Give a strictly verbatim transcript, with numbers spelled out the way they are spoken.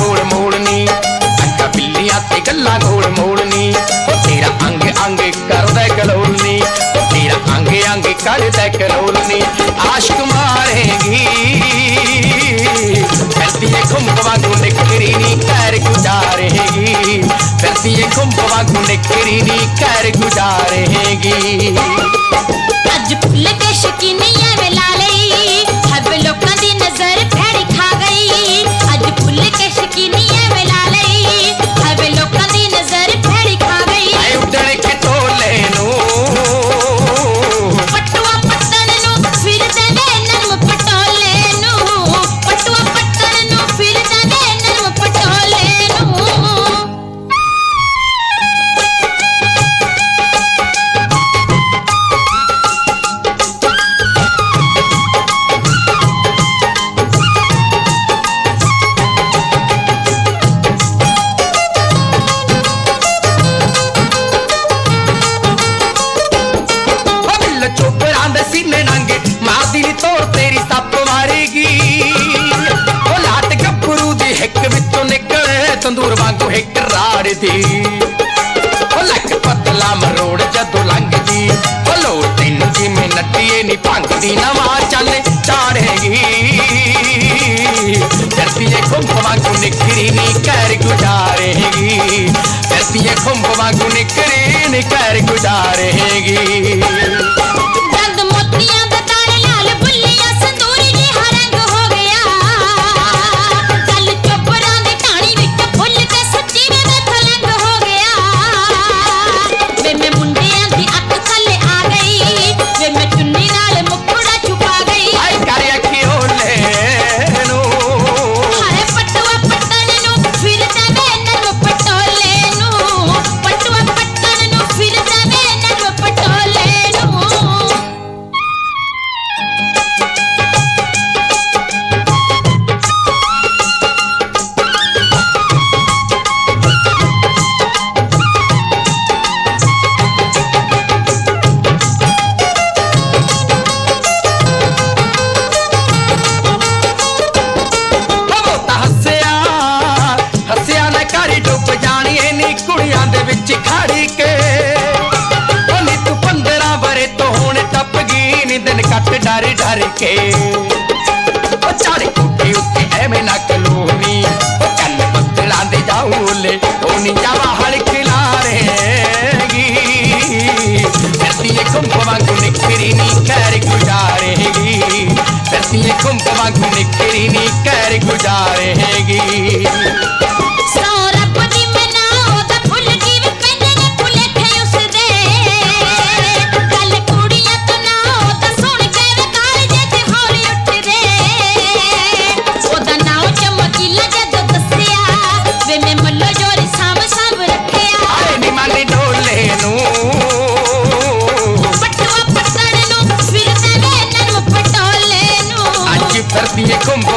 गोल मोड़नी अक्का बिल्लियां ते गल्लां गोल मोड़नी ओ तेरा अंग अंग करदा कलोलनी ओ तेरा अंग अंग करदा कलोलनी आशिक मारेगी फिरती है खुंब वांगू निकरी नी कर गुजारेगी फिरती है खुंब वांगू निकरी नी कर गुजारेगी अज फुल के शकीनियां वे ला लई हब लोकां दी नजर भैड़ी खा गई अज फुल के शकीनियां वे ला लई हब लोकां दी नजर भैड़ी खा गई आए उड़न के टोले नू पटुआ पट्टन नू फिर दे नरम पटोले नू पटुआ पट्टन नू फिर दे नरम पटोले नू सीने नंगे मादी नी तोड़ तेरी सप मारेगी ओ लाट गब्बरू दी हिक विचों निकले तंदूर वांगू हिक राड़ दी ओ लक पतला मरोड़ जदों लंघदी ओ लो तीन जिमें नट्टीए नी भंगदी नवां चल चाड़ेगी धरतीए खुंब वांगू निकरी नी कर गुजारेगी धरतीए खुंब वांगू निकरी नी कर गुजारेगी मोतियां दा तारे लाल बुल्लियां संदूरी जिहा रंग हो गया कल चोपरां दी टाणी विच फुल ते सच्ची वे दा थलंग हो गया वे मैं मुंडियां दी अख थल्ले आ गई वे मैं चुन्नी नाल मुखड़ा छुपा गई हाय कर अखियों ले नू हाय पटुआ पट्टन नू फिर दे नरम पटोले नू पटुआ पट्टन नू फिर दे नरम पटोले नू कुड़ियां दे विच खड़ी के ओ नी तू पंद्रह बरे तो हुण टप गई नी दिन कट डर डर के ओ चढ़ कोठी उत्ते एवें ना कलोनी ओ कल बदलां दे जाऊले ओ नी जावा हड़कला रहेगी धरती खुंब वांगू निकरी नी कर गुजारेगी धरती खुंब वांगू निकरी नी कर गुजारेगी धरती खुंब